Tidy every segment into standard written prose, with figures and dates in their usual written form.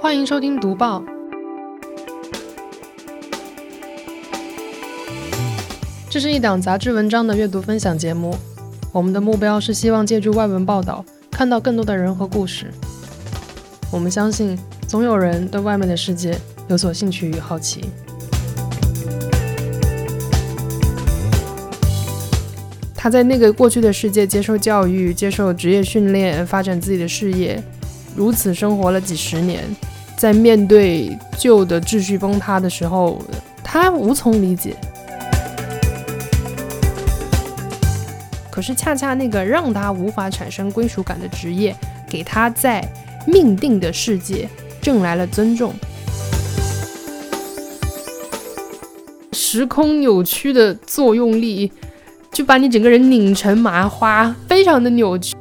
欢迎收听读报。这是一档杂志文章的阅读分享节目，我们的目标是希望借助外文报道，看到更多的人和故事。我们相信，总有人对外面的世界有所兴趣与好奇。他在那个过去的世界接受教育，接受职业训练，发展自己的事业，如此生活了几十年，在面对旧的秩序崩塌的时候，他无从理解。可是恰恰那个让他无法产生归属感的职业，给他在命定的世界挣来了尊重。时空扭曲的作用力就把你整个人拧成麻花，非常的扭曲。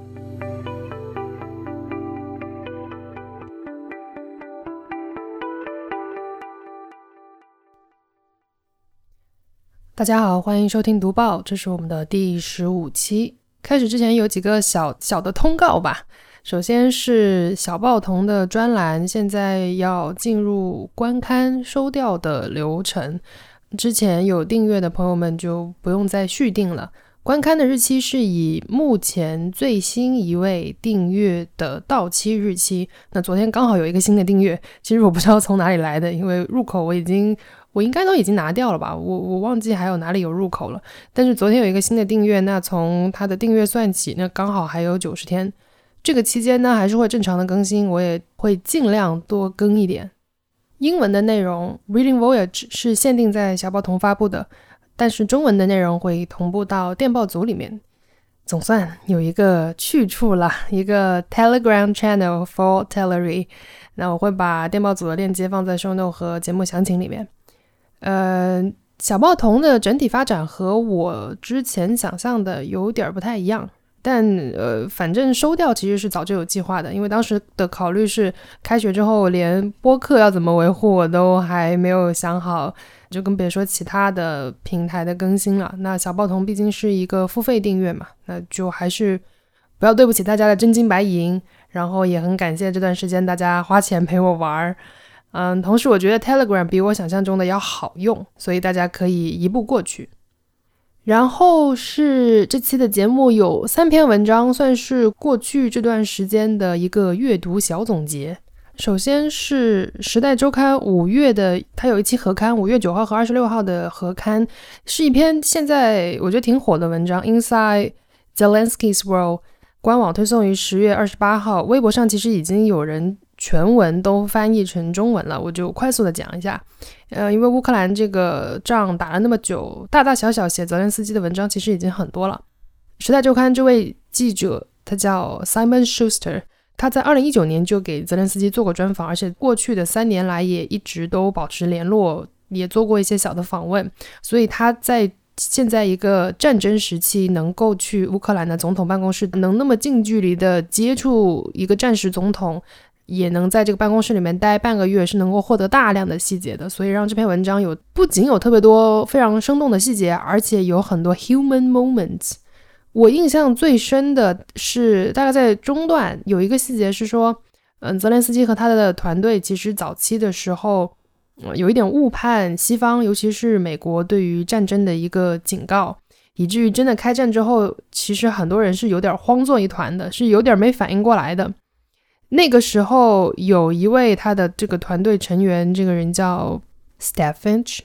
大家好，欢迎收听读报，这是我们的第15期。开始之前有几个小的通告吧。首先是小报童的专栏现在要进入观看收掉的流程，之前有订阅的朋友们就不用再续订了。观看的日期是以目前最新一位订阅的到期日期，那昨天刚好有一个新的订阅，其实我不知道从哪里来的，因为入口我应该都已经拿掉了吧，我忘记还有哪里有入口了。但是昨天有一个新的订阅，那从他的订阅算起，那刚好还有90天。这个期间呢，还是会正常的更新，我也会尽量多更一点。英文的内容 Reading Voyage 是限定在小报童发布的，但是中文的内容会同步到电报组里面。总算有一个去处了，一个 Telegram Channel for Telery。那我会把电报组的链接放在 show note 和节目详情里面。小报童的整体发展和我之前想象的有点不太一样，但反正收掉其实是早就有计划的，因为当时的考虑是开学之后连播客要怎么维护我都还没有想好，就更别说其他的平台的更新了。那小报童毕竟是一个付费订阅嘛，那就还是不要对不起大家的真金白银，然后也很感谢这段时间大家花钱陪我玩。同时我觉得 Telegram 比我想象中的要好用，所以大家可以一步过去。然后是这期的节目有3篇文章，算是过去这段时间的一个阅读小总结。首先是时代周刊5月的，它有一期合刊，5月9号和26号的合刊，是一篇现在我觉得挺火的文章 Inside Zelensky's World， 官网推送于10月28号，微博上其实已经有人全文都翻译成中文了，我就快速的讲一下。因为乌克兰这个仗打了那么久，大大小小写泽连斯基的文章其实已经很多了。时代周刊这位记者他叫 Simon Schuster， 他在2019年就给泽连斯基做过专访，而且过去的3年来也一直都保持联络，也做过一些小的访问，所以他在现在一个战争时期能够去乌克兰的总统办公室，能那么近距离的接触一个战时总统，也能在这个办公室里面待半个月，是能够获得大量的细节的，所以让这篇文章不仅有特别多非常生动的细节，而且有很多 human moments。 我印象最深的是大概在中段有一个细节是说，泽连斯基和他的团队其实早期的时候有一点误判西方，尤其是美国对于战争的一个警告，以至于真的开战之后，其实很多人是有点慌作一团的，是有点没反应过来的。那个时候有一位他的这个团队成员，这个人叫 Steffinch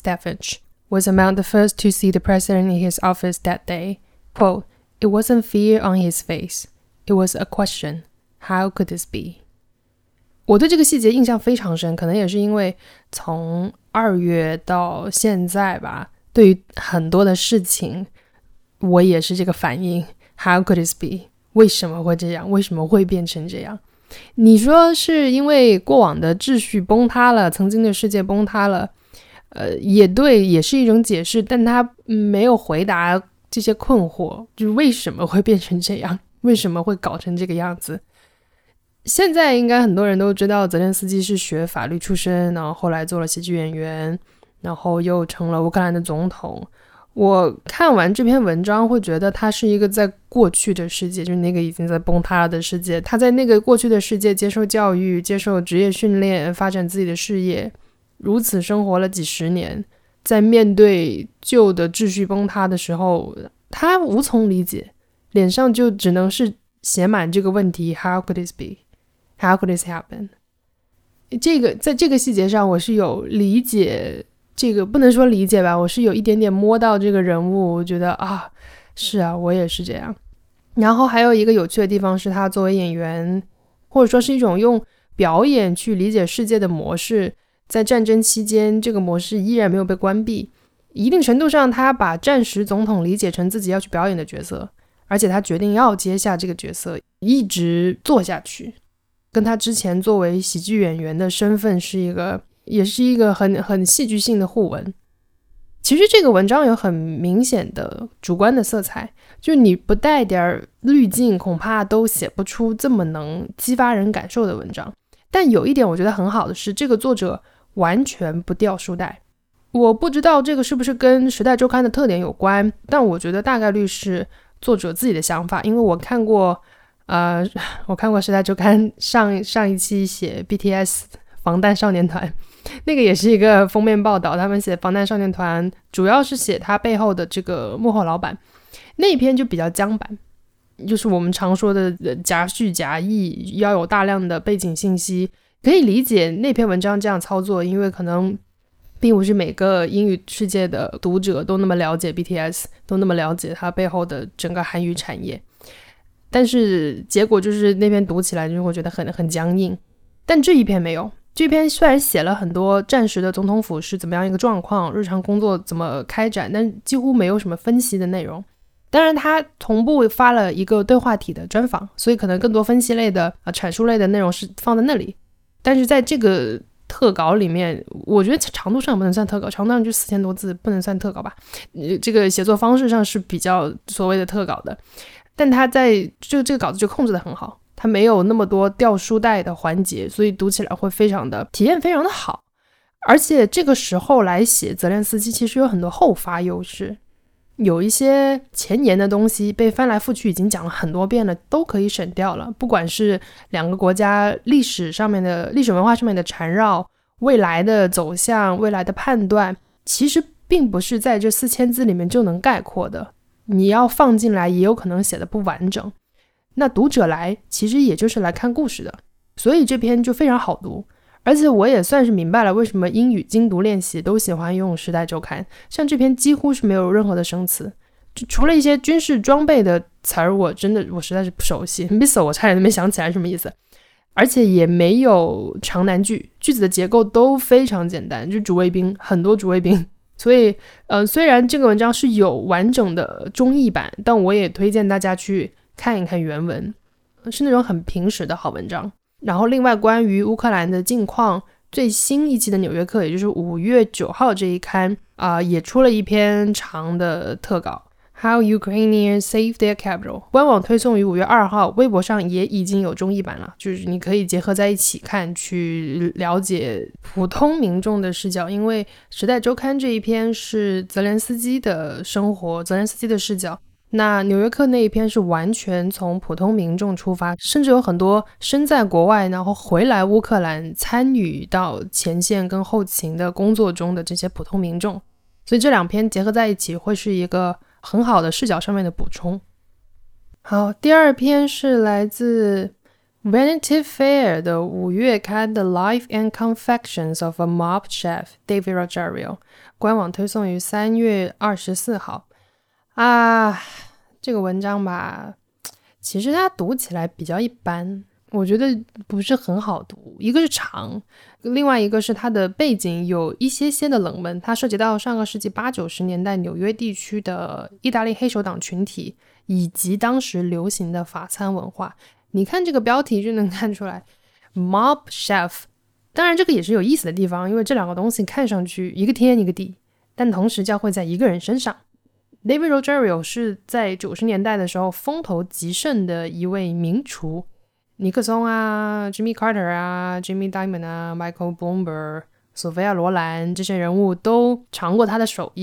was among the first to see the president in his office that day. Quote, "It wasn't fear on his face. It was a question. How could this be?" 我对这个细节印象非常深，可能也是因为从2月到现在吧，对于很多的事情我也是这个反应。 How could this be？ 为什么会这样？为什么会变成这样？你说是因为过往的秩序崩塌了，曾经的世界崩塌了，也对，也是一种解释，但他没有回答这些困惑，就是为什么会变成这样，为什么会搞成这个样子。现在应该很多人都知道泽连斯基是学法律出身，然后后来做了喜剧演员，然后又成了乌克兰的总统。 我看完这篇文章会觉得它是一个在过去的世界，就是那个已经在崩塌了的世界，他在那个过去的世界接受教育，接受职业训练，发展自己的事业，如此生活了几十年，在面对旧的秩序崩塌的时候，他无从理解，脸上就只能是写满这个问题 How could this be? How could this happen? 在这个细节上我是有理解，这个不能说理解吧，我是有一点点摸到这个人物，我觉得啊，是啊，我也是这样。然后还有一个有趣的地方是他作为演员，或者说是一种用表演去理解世界的模式，在战争期间这个模式依然没有被关闭，一定程度上他把战时总统理解成自己要去表演的角色，而且他决定要接下这个角色，一直做下去，跟他之前作为喜剧演员的身份也是一个很戏剧性的互文。其实这个文章有很明显的主观的色彩，就你不带点滤镜恐怕都写不出这么能激发人感受的文章。但有一点我觉得很好的是，这个作者完全不掉书袋。我不知道这个是不是跟时代周刊的特点有关，但我觉得大概率是作者自己的想法，因为我看过时代周刊上一期写 BTS 防弹少年团，那个也是一个封面报道，他们写防弹少年团主要是写他背后的这个幕后老板，那一篇就比较僵板，就是我们常说的夹叙夹议，要有大量的背景信息，可以理解那篇文章这样操作，因为可能并不是每个英语世界的读者都那么了解 BTS， 都那么了解他背后的整个韩语产业，但是结果就是那篇读起来就会觉得很僵硬。但这一篇没有，这篇虽然写了很多战时的总统府是怎么样一个状况，日常工作怎么开展，但几乎没有什么分析的内容。当然他同步发了一个对话体的专访，所以可能更多分析类的阐述类的内容是放在那里。但是在这个特稿里面，我觉得长度上不能算特稿，长度上就4000多字，不能算特稿吧。这个写作方式上是比较所谓的特稿的，但他在这个稿子就控制得很好，他没有那么多掉书袋的环节，所以读起来会体验非常的好。而且这个时候来写泽连斯基其实有很多后发优势，有一些前言的东西被翻来覆去已经讲了很多遍了，都可以省掉了。不管是两个国家历史文化上面的缠绕，未来的走向，未来的判断，其实并不是在这4000字里面就能概括的，你要放进来也有可能写得不完整。那读者来其实也就是来看故事的，所以这篇就非常好读。而且我也算是明白了为什么英语精读练习都喜欢用时代周刊，像这篇几乎是没有任何的生词，就除了一些军事装备的词儿，我实在是不熟悉 missile 我差点都没想起来什么意思，而且也没有长难句，句子的结构都非常简单，就主谓宾，很多主谓宾。所以虽然这个文章是有完整的中译版，但我也推荐大家去看一看原文，是那种很平实的好文章。然后另外关于乌克兰的近况，最新一期的纽约客，也就是5月9号这一刊也出了一篇长的特稿 How Ukrainians Save Their Capital， 官网推送于5月2号，微博上也已经有中译版了，就是你可以结合在一起看，去了解普通民众的视角，因为时代周刊这一篇是泽连斯基的生活，泽连斯基的视角，那纽约客那一篇是完全从普通民众出发，甚至有很多身在国外然后回来乌克兰参与到前线跟后勤的工作中的这些普通民众，所以这两篇结合在一起会是一个很好的视角上面的补充。好，第二篇是来自 Vanity Fair 的5月刊的 Life and Confections of a Mob Chef David Rogerio， 官网推送于3月24号。这个文章吧，其实它读起来比较一般，我觉得不是很好读，一个是长，另外一个是它的背景有一些的冷门，它涉及到上个世纪80-90年代纽约地区的意大利黑手党群体以及当时流行的法餐文化。你看这个标题就能看出来 Mob Chef， 当然这个也是有意思的地方，因为这两个东西看上去一个天一个地，但同时交汇在一个人身上。David Rogerio 是在90年代的时候风头极盛的一位名厨，尼克松啊 Jimmy Carter 啊 Jimmy Diamond 啊 Michael Bloomberg 索菲亚罗兰这些人物都尝过他的手艺。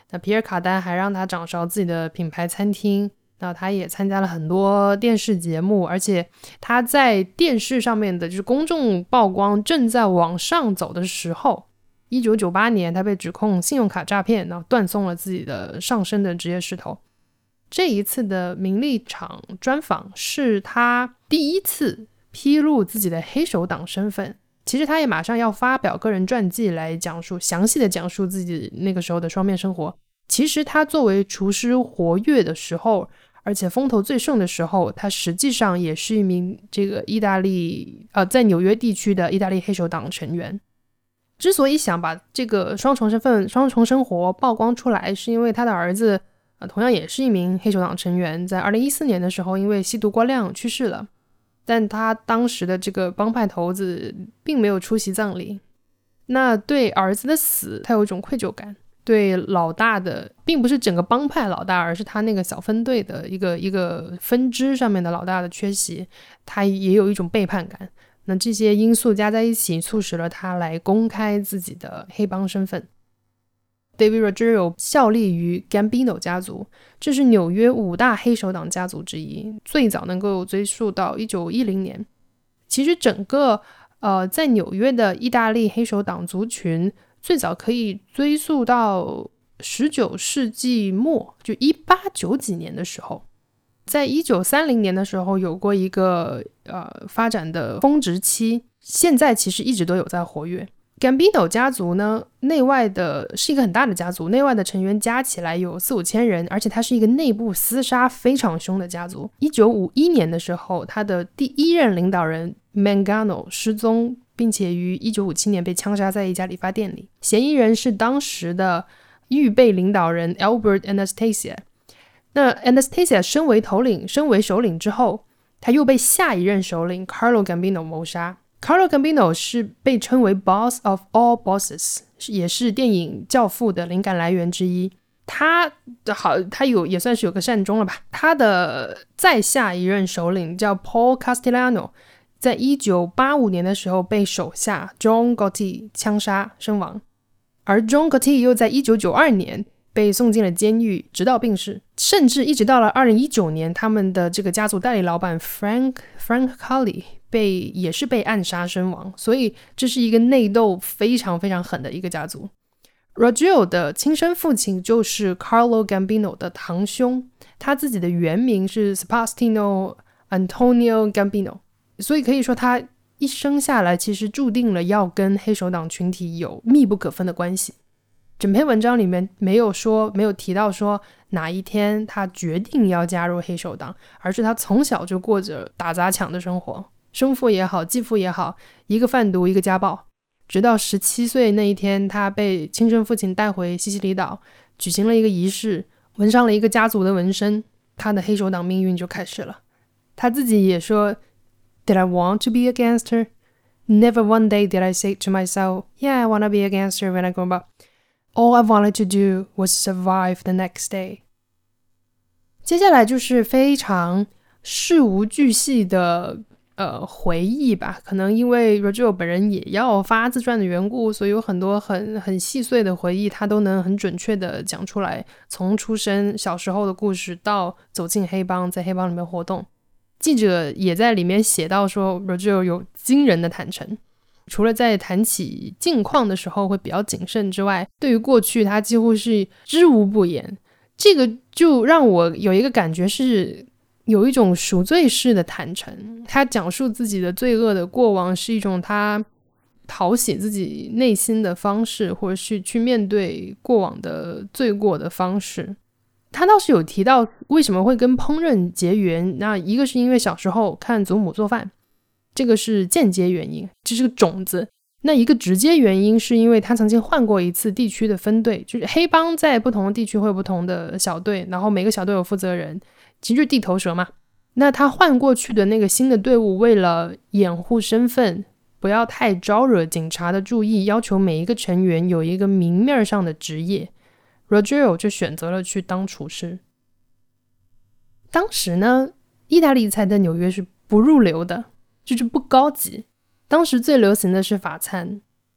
那皮尔卡丹还让他掌勺自己的品牌餐厅，那他也参加了很多电视节目，而且他在电视上面的就是公众曝光正在往上走的时候，1998年他被指控信用卡诈骗，然后断送了自己的上升的职业势头。这一次的名利场专访是他第一次披露自己的黑手党身份，其实他也马上要发表个人传记来讲述，详细的讲述自己那个时候的双面生活。其实他作为厨师活跃的时候，而且风头最盛的时候，他实际上也是一名这个意大利在纽约地区的意大利黑手党成员。之所以想把这个双重身份、双重生活曝光出来，是因为他的儿子同样也是一名黑手党成员，在2014年的时候因为吸毒过量去世了，但他当时的这个帮派头子并没有出席葬礼。那对儿子的死他有一种愧疚感，对老大的并不是整个帮派老大，而是他那个小分队的一个分支上面的老大的缺席，他也有一种背叛感。那这些因素加在一起，促使了他来公开自己的黑帮身份。David Ruggiero 效力于 Gambino 家族，这是纽约5大黑手党家族之一，最早能够追溯到1910年。其实整个在纽约的意大利黑手党族群最早可以追溯到19世纪末，就1890几年的时候，在1930年的时候有过一个发展的峰值期，现在其实一直都有在活跃。Gambino 家族呢，内外的是一个很大的家族，内外的成员加起来有4-5千人，而且它是一个内部厮杀非常凶的家族。1951年的时候，他的第一任领导人 Mangano 失踪，并且于1957年被枪杀在一家理发店里。嫌疑人是当时的预备领导人 Albert Anastasia。那 Anastasia 身为首领之后，他又被下一任首领 Carlo Gambino 谋杀。Carlo Gambino 是被称为 Boss of all Bosses， 也是电影《教父》的灵感来源之一。他也算是有个善终了吧。他的再下一任首领叫 Paul Castellano， 在1985年的时候被手下 John Gotti 枪杀身亡，而 John Gotti 又在1992年被送进了监狱，直到病逝。甚至一直到了2019年，他们的这个家族代理老板 Frank Carli 也是被暗杀身亡。所以这是一个内斗非常非常狠的一个家族。Ruggiero 的亲生父亲就是 Carlo Gambino 的堂兄，他自己的原名是 Sebastiano Antonio Gambino， 所以可以说他一生下来其实注定了要跟黑手党群体有密不可分的关系。整篇文章里面没有提到说哪一天他决定要加入黑手党，而是他从小就过着打砸抢的生活，生父也好，继父也好，一个贩毒，一个家暴。直到17岁那一天，他被亲生父亲带回西西里岛，举行了一个仪式，纹上了一个家族的纹身，他的黑手党命运就开始了。他自己也说 Did I want to be a gangster? Never one day did I say to myself, Yeah, I want to be a gangster when I grow up.All I wanted to do was survive the next day. 接下来就是非常事无巨细的回忆吧，可能因为 Ruggiero 本人也要发自传的缘故，所以有很多很细碎的回忆他都能很准确的讲出来，从出生小时候的故事到走进黑帮，在黑帮里面活动。记者也在里面写到说 Ruggiero 有惊人的坦诚，除了在谈起近况的时候会比较谨慎之外，对于过去他几乎是知无不言。这个就让我有一个感觉是有一种赎罪式的坦诚，他讲述自己的罪恶的过往是一种他讨喜自己内心的方式，或者是去面对过往的罪过的方式。他倒是有提到为什么会跟烹饪结缘，那一个是因为小时候看祖母做饭，这个是间接原因，这是个种子。那一个直接原因是因为他曾经换过一次地区的分队，就是黑帮在不同的地区会有不同的小队，然后每个小队有负责人，其实就是地头蛇嘛。那他换过去的那个新的队伍，为了掩护身份，不要太招惹警察的注意，要求每一个成员有一个明面上的职业， Ruggiero 就选择了去当厨师。当时呢，意大利菜在纽约是不入流的，就是不高级。当时最流行的是法餐，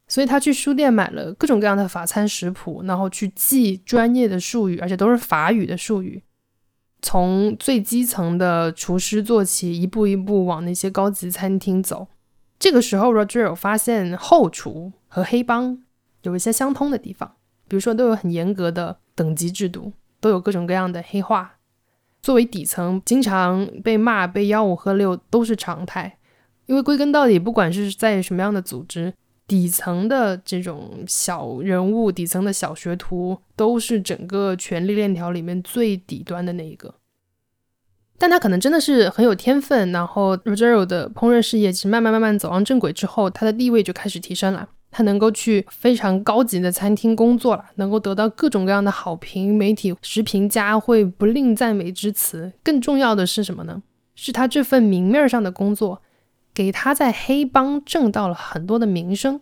所以他去书店买了各种各样的法餐食谱，然后去记专业的术语，而且都是法语的术语，从最基层的厨师做起，一步一步往那些高级餐厅走。这个时候 Rogero 发现后厨和黑帮有一些相通的地方，比如说都有很严格的等级制度，都有各种各样的黑话，作为底层经常被骂被吆五喝六都是常态。因为归根到底不管是在什么样的组织，底层的这种小人物，底层的小学徒都是整个权力链条里面最底端的那一个。但他可能真的是很有天分，然后 Rogero 的烹饪事业其实慢慢走上正轨之后，他的地位就开始提升了，他能够去非常高级的餐厅工作了，能够得到各种各样的好评，媒体时评家会不吝赞美之词。更重要的是什么呢？是他这份明面上的工作给他在黑帮挣到了很多的名声，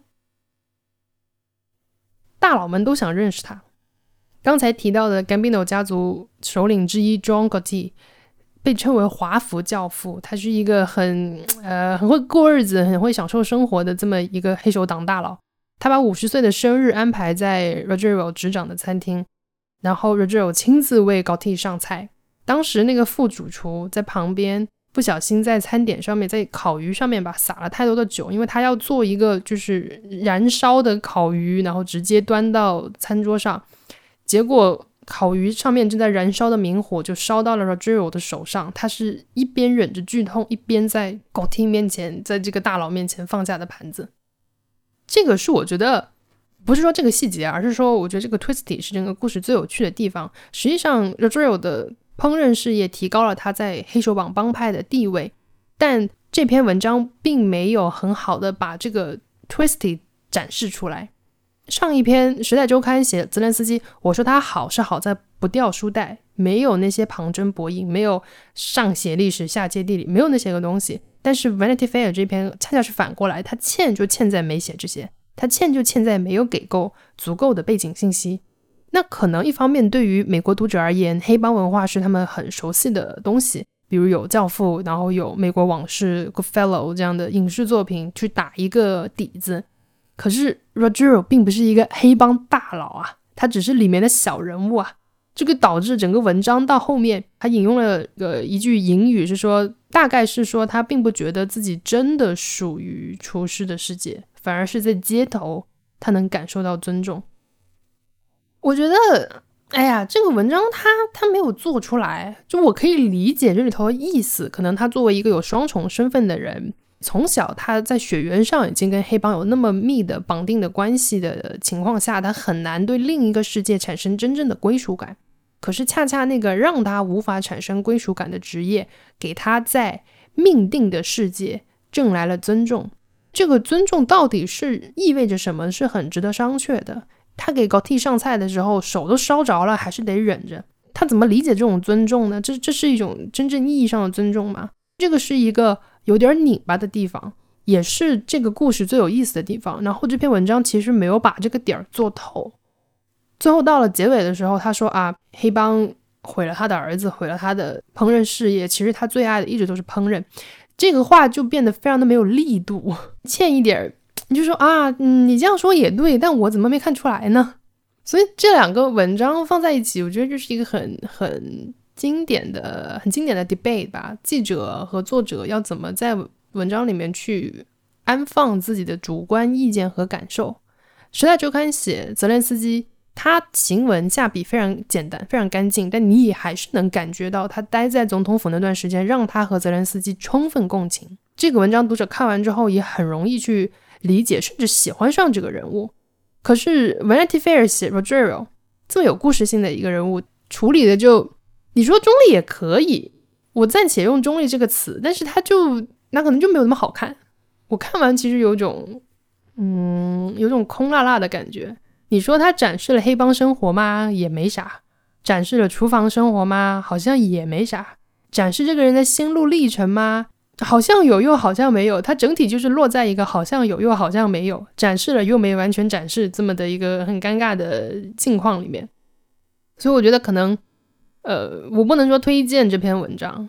大佬们都想认识他。刚才提到的 Gambino 家族首领之一 John Gotti被称为华服教父，他是一个很会过日子，很会享受生活的这么一个黑手党大佬。他把50岁的生日安排在 Rogero 执掌的餐厅，然后 Rogero 亲自为 Gotti 上菜。当时那个副主厨在旁边不小心在餐点上面，在烤鱼上面吧撒了太多的酒，因为他要做一个就是燃烧的烤鱼，然后直接端到餐桌上，结果烤鱼上面正在燃烧的明火就烧到了 Rogero 的手上，他是一边忍着剧痛，一边在 Gotti 面前，在这个大佬面前放下的盘子。这个是我觉得不是说这个细节，而是说我觉得这个 twisty 是整个故事最有趣的地方。实际上 Rogero 的烹饪事业提高了他在黑手党帮派的地位，但这篇文章并没有很好的把这个 twisty 展示出来。上一篇《时代周刊》写泽连斯基，我说他好是好在不掉书袋，没有那些旁征博引，没有上写历史下接地理，没有那些个东西。但是 Vanity Fair 这篇恰恰是反过来，他欠就欠在没写这些，他欠就欠在没有给够足够的背景信息。那可能一方面对于美国读者而言，黑帮文化是他们很熟悉的东西，比如有教父，然后有美国往事 Goodfellow 这样的影视作品去打一个底子。可是 Rogero 并不是一个黑帮大佬啊，他只是里面的小人物啊。这个导致整个文章到后面他引用了一句引语，是说大概是说他并不觉得自己真的属于厨师的世界，反而是在街头他能感受到尊重。我觉得这个文章他没有做出来，就我可以理解这里头的意思，可能他作为一个有双重身份的人，从小他在血缘上已经跟黑帮有那么密的绑定的关系的情况下，他很难对另一个世界产生真正的归属感。可是恰恰那个让他无法产生归属感的职业，给他在命定的世界挣来了尊重。这个尊重到底是意味着什么，是很值得商榷的。他给 Gotti 上菜的时候手都烧着了，还是得忍着。他怎么理解这种尊重呢？这是一种真正意义上的尊重吗？这个是一个有点拧巴的地方，也是这个故事最有意思的地方。然后这篇文章其实没有把这个点做透。最后到了结尾的时候，他说黑帮毁了他的儿子，毁了他的烹饪事业，其实他最爱的一直都是烹饪。这个话就变得非常的没有力度，欠一点你就说你这样说也对，但我怎么没看出来呢？所以这两个文章放在一起，我觉得这是一个很经典的 debate 吧。记者和作者要怎么在文章里面去安放自己的主观意见和感受。时代周刊写泽连斯基，他行文下笔非常简单非常干净，但你也还是能感觉到他待在总统府那段时间让他和泽连斯基充分共情。这个文章读者看完之后也很容易去理解甚至喜欢上这个人物。可是 Vanity Fair 写 Rogero 这么有故事性的一个人物，处理的就你说中立也可以，我暂且用中立这个词，但是他就那可能就没有那么好看。我看完其实有种空落落的感觉。你说他展示了黑帮生活吗？也没啥。展示了厨房生活吗？好像也没啥。展示这个人的心路历程吗？好像有又好像没有。他整体就是落在一个好像有又好像没有，展示了又没完全展示这么的一个很尴尬的境况里面。所以我觉得可能我不能说推荐这篇文章，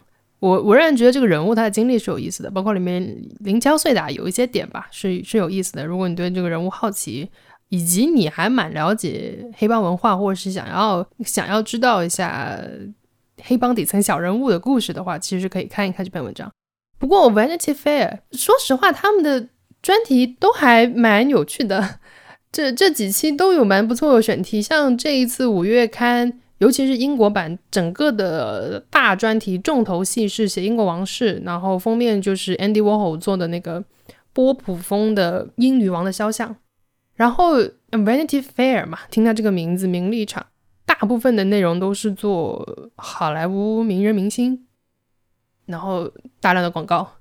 我仍然觉得这个人物他的经历是有意思的，包括里面零敲碎打有一些点吧是有意思的。如果你对这个人物好奇，以及你还蛮了解黑帮文化，或者是想要知道一下黑帮底层小人物的故事的话，其实可以看一看这篇文章。不过 Vanity Fair 说实话他们的专题都还蛮有趣的，这几期都有蛮不错的选题，像这一次5月刊尤其是英国版整个的大专题重头戏是写英国王室，然后封面就是 Andy Warhol 做的那个波普风的英女王的肖像。然后 Vanity Fair 嘛，听它这个名字名利场，大部分的内容都是做好莱坞名人明星，然后大量的广告，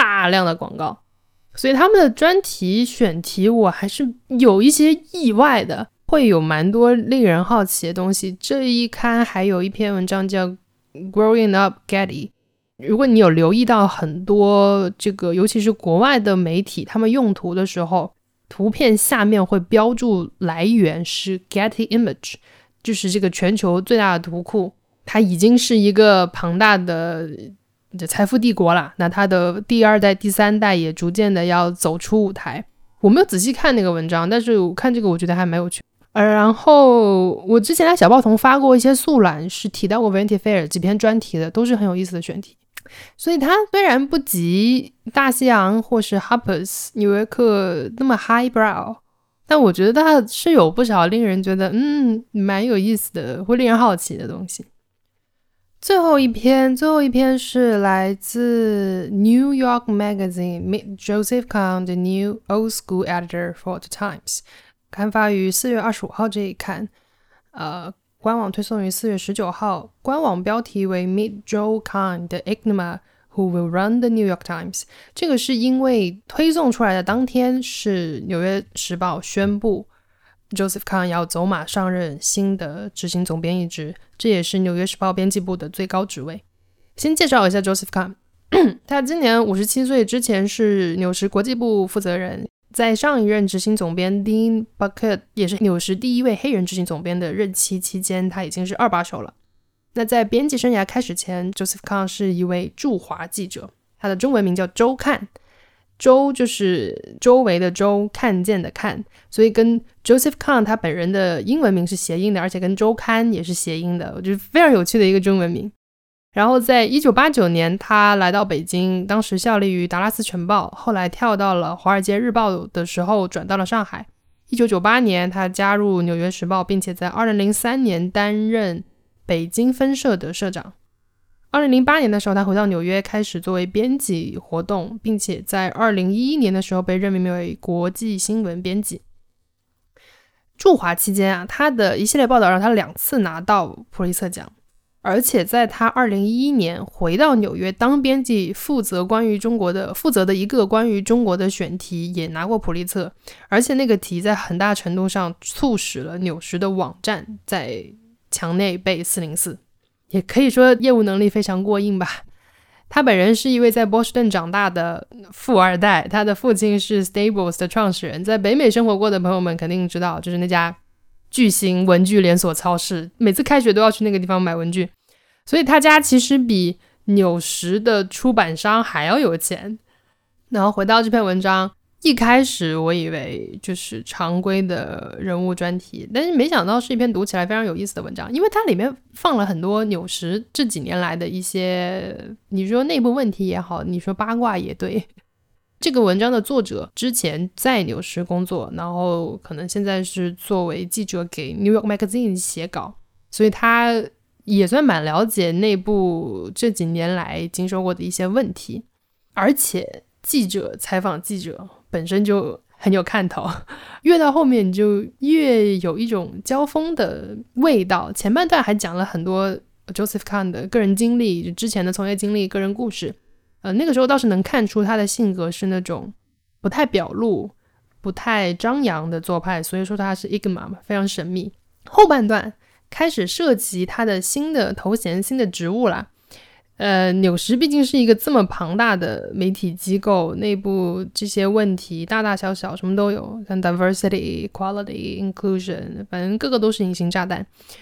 所以他们的专题选题我还是有一些意外的，会有蛮多令人好奇的东西。这一刊还有一篇文章叫 Growing Up Getty， 如果你有留意到很多这个尤其是国外的媒体他们用图的时候，图片下面会标注来源是 Getty Image， 就是这个全球最大的图库，它已经是一个庞大的财富帝国啦，那它的第2代第3代也逐渐的要走出舞台。我没有仔细看那个文章，但是我看这个我觉得还蛮有趣。然后我之前在小报童发过一些速览，是提到过 Vanity Fair 几篇专题的，都是很有意思的选题。所以它虽然不及大西洋或是 Harper's 纽约客那么 highbrow， 但我觉得它是有不少令人觉得蛮有意思的，会令人好奇的东西。最后一篇是来自 New York Magazine Meet Joseph Kahn, the new old school editor for the Times， 刊发于4月25号这一刊，官网推送于4月19号，官网标题为 Meet Joe Kahn, the enigma who will run the New York Times。 这个是因为推送出来的当天是纽约时报宣布 Joseph Kahn 要走马上任新的执行总编一职，这也是纽约时报编辑部的最高职位。先介绍一下 Joseph Kahn， 他今年57岁，之前是纽时国际部负责人，在上一任执行总编 Dean Bucket 也是纽时第一位黑人执行总编的任期期间，他已经是2把手了。那在编辑生涯开始前， Joseph Kahn 是一位驻华记者，他的中文名叫周看，周就是周围的周，看见的看，所以跟 Joseph Kahn 他本人的英文名是谐音的，而且跟周刊也是谐音的，我觉得非常有趣的一个中文名。然后在1989年他来到北京，当时效力于达拉斯晨报，后来跳到了华尔街日报的时候转到了上海。1998年他加入纽约时报，并且在2003年担任北京分社的社长。2008年的时候他回到纽约开始作为编辑活动，并且在2011年的时候被任命为国际新闻编辑。驻华期间他的一系列报道让他2次拿到普利策奖，而且在他2011年回到纽约当编辑，负责的一个关于中国的选题也拿过普利策，而且那个题在很大程度上促使了纽时的网站在墙内被404，也可以说业务能力非常过硬吧。他本人是一位在波士顿长大的富二代，他的父亲是 Staples 的创始人，在北美生活过的朋友们肯定知道，就是那家巨型文具连锁超市，每次开学都要去那个地方买文具，所以他家其实比纽时的出版商还要有钱。然后回到这篇文章，一开始我以为就是常规的人物专题，但是没想到是一篇读起来非常有意思的文章，因为它里面放了很多纽时这几年来的一些，你说内部问题也好，你说八卦也对。这个文章的作者之前在纽时工作，然后可能现在是作为记者给 New York Magazine 写稿，所以他也算蛮了解内部这几年来经受过的一些问题。而且采访记者本身就很有看头，越到后面就越有一种交锋的味道。前半段还讲了很多 Joseph Kahn 的个人经历，之前的从业经历，个人故事。那个时候倒是能看出他的性格是那种不太表露不太张扬的做派，所以说他是 enigma 嘛，非常神秘。后半段开始涉及他的新的头衔新的职务啦。纽时毕竟是一个这么庞大的媒体机构，内部这些问题大大小小什么都有，像 diversity, equality, inclusion， 反正个个都是隐形炸弹。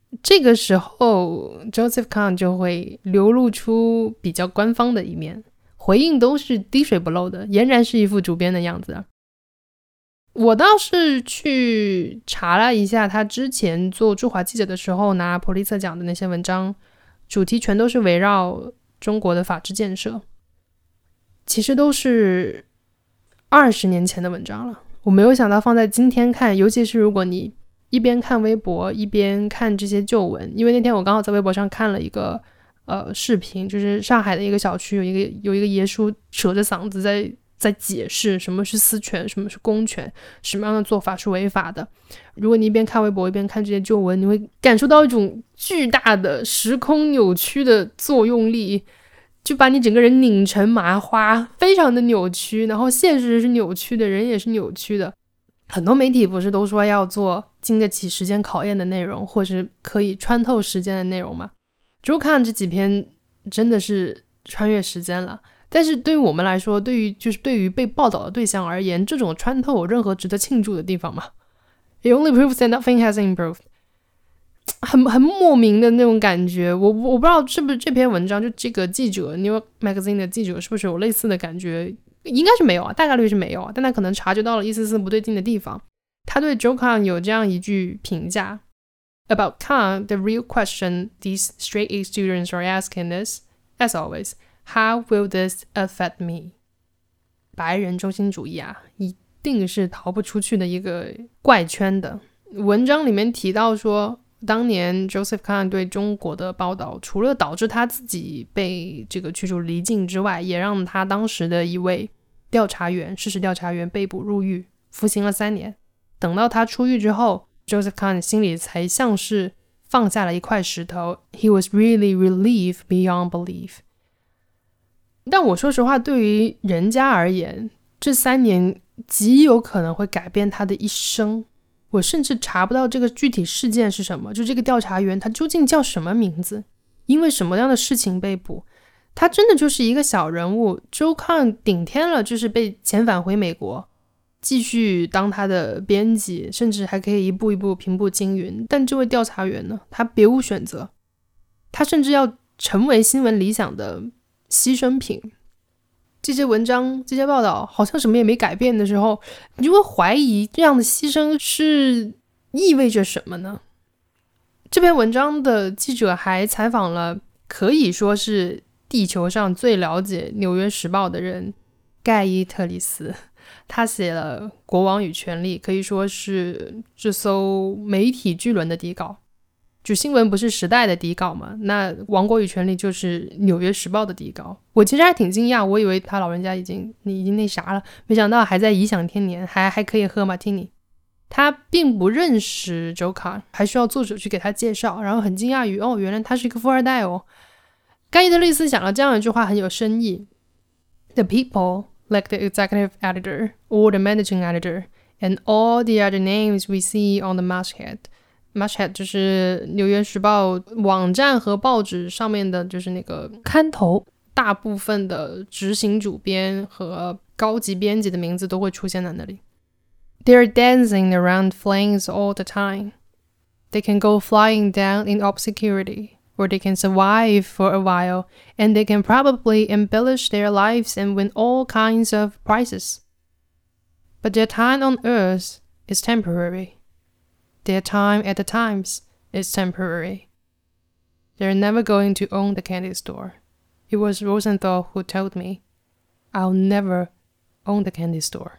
这个时候 Joseph Kahn 就会流露出比较官方的一面，回应都是滴水不漏的，俨然是一副主编的样子。我倒是去查了一下他之前做驻华记者的时候拿普利策奖的那些文章，主题全都是围绕中国的法治建设，其实都是20年前的文章了。我没有想到放在今天看，尤其是如果你一边看微博一边看这些旧闻，因为那天我刚好在微博上看了一个视频，就是上海的一个小区有一个爷叔扯着嗓子在解释什么是私权，什么是公权，什么样的做法是违法的。如果你一边看微博一边看这些旧闻，你会感受到一种巨大的时空扭曲的作用力，就把你整个人拧成麻花，非常的扭曲，然后现实是扭曲的，人也是扭曲的。很多媒体不是都说要做经得起时间考验的内容，或是可以穿透时间的内容吗？就看这几篇真的是穿越时间了，但是对于我们来说，对于被报道的对象而言，这种穿透有任何值得庆祝的地方吗？ It only proves that nothing has improved。 很莫名的那种感觉。我不知道是不是这篇文章就这个记者 New York Magazine 的记者是不是有类似的感觉，应该是没有啊，大概率是没有啊，但他可能察觉到了一丝丝不对劲的地方。他对 Joe Kahn 有这样一句评价 About Kahn, the real question these straight-A students are asking is, as always, how will this affect me? 白人中心主义啊，一定是逃不出去的一个怪圈的。文章里面提到说，当年 Joseph Kahn 对中国的报道，除了导致他自己被这个驱逐离境之外，也让他当时的一位事实调查员被捕入狱，服刑了3年。等到他出狱之后， Joseph Kahn 心里才像是放下了一块石头。 He was really relieved beyond belief。 但我说实话，对于人家而言，这3年极有可能会改变他的一生。我甚至查不到这个具体事件是什么，就这个调查员他究竟叫什么名字，因为什么样的事情被捕。他真的就是一个小人物，周刊顶天了就是被遣返回美国，继续当他的编辑，甚至还可以一步一步平步青云。但这位调查员呢，他别无选择，他甚至要成为新闻理想的牺牲品。这些文章这些报道好像什么也没改变的时候，你就会怀疑这样的牺牲是意味着什么呢？这篇文章的记者还采访了可以说是地球上最了解纽约时报的人盖伊特里斯。他写了《国王与权力》，可以说是这艘媒体巨轮的底稿。就新闻不是时代的底稿吗？那《王国与权力》就是纽约时报的底稿。我其实还挺惊讶，我以为他老人家已经那啥了，没想到还在颐享天年，还可以喝马提尼。他并不认识 Joe Kahn， 还需要作者去给他介绍，然后很惊讶于原来他是一个富二代哦。盖伊特利斯讲了这样一句话很有深意 ：The people, like the executive editor or the managing editor, and all the other names we see on the masthead。masthead 就是纽约时报网站和报纸上面的就是那个刊头，大部分的执行主编和高级编辑的名字都会出现在那里。They're dancing around flames all the time. They can go flying down in obscurity, or they can survive for a while, and they can probably embellish their lives and win all kinds of prizes. But their time on earth is temporary.Their time at the Times is temporary. They're never going to own the candy store. It was Rosenthal who told me, I'll never own the candy store.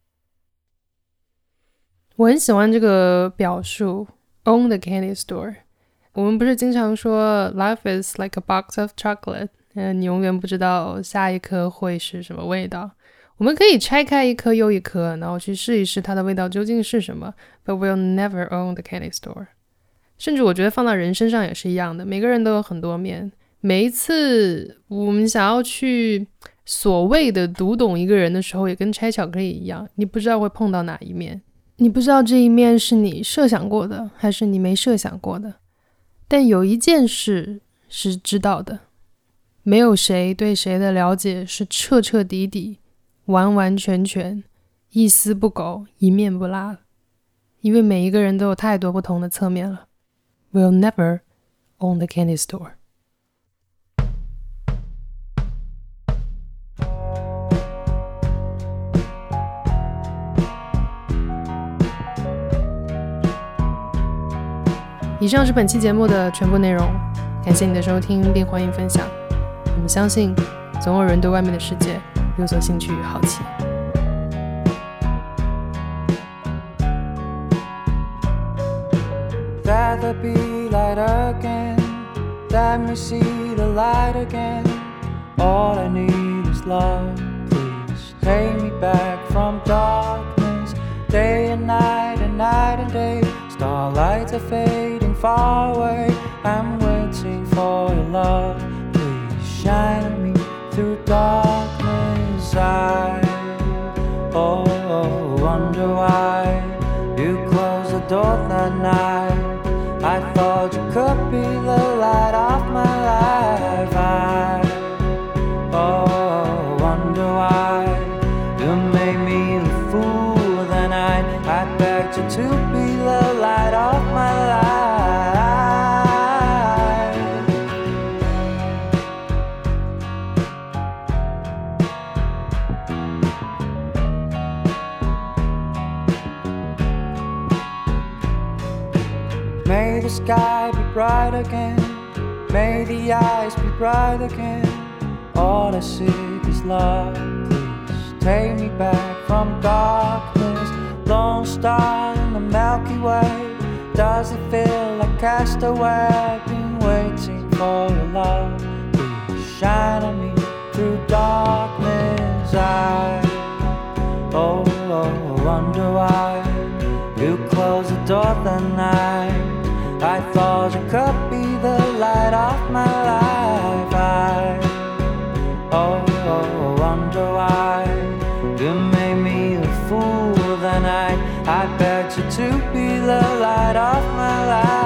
我很喜欢这个表述 own the candy store。 我们不是经常说 life is like a box of chocolate， 你永远不知道下一颗会是什么味道。我们可以拆开一颗又一颗，然后去试一试它的味道究竟是什么。But we'll never own the candy store。 甚至我觉得放到人身上也是一样的，每个人都有很多面。每一次我们想要去所谓的读懂一个人的时候，也跟拆巧克力一样，你不知道会碰到哪一面，你不知道这一面是你设想过的还是你没设想过的。但有一件事是知道的，没有谁对谁的了解是彻彻底底完完全全一丝不苟一面不落，因为每一个人都有太多不同的侧面了。 will never own the candy store. 以上是本期节目的全部内容，感谢你的收听，并欢迎分享。我们相信，总有人对外面的世界有所兴趣与好奇。 That there be light again, let me see the light again. All I need is love, please take me back from darkness. Day and night and day, starlights are fading far away. I'm waiting for your love, please shine on me through darkness. I wonder why you closed the door that night. I thought you could be the light of my life. I wonder why you made me the fool that night. I begged you to be the light of my life. May the sky be bright again, may the eyes be bright again. All I seek is love, please take me back from darkness. Lone star in the Milky Way, does it feel like castaway? I've been waiting for your love, please shine on me through darkness. I wonder why you closed the door that night. I thought you could be the light of my life. I wonder why you made me the fool that night. I begged you to be the light of my life.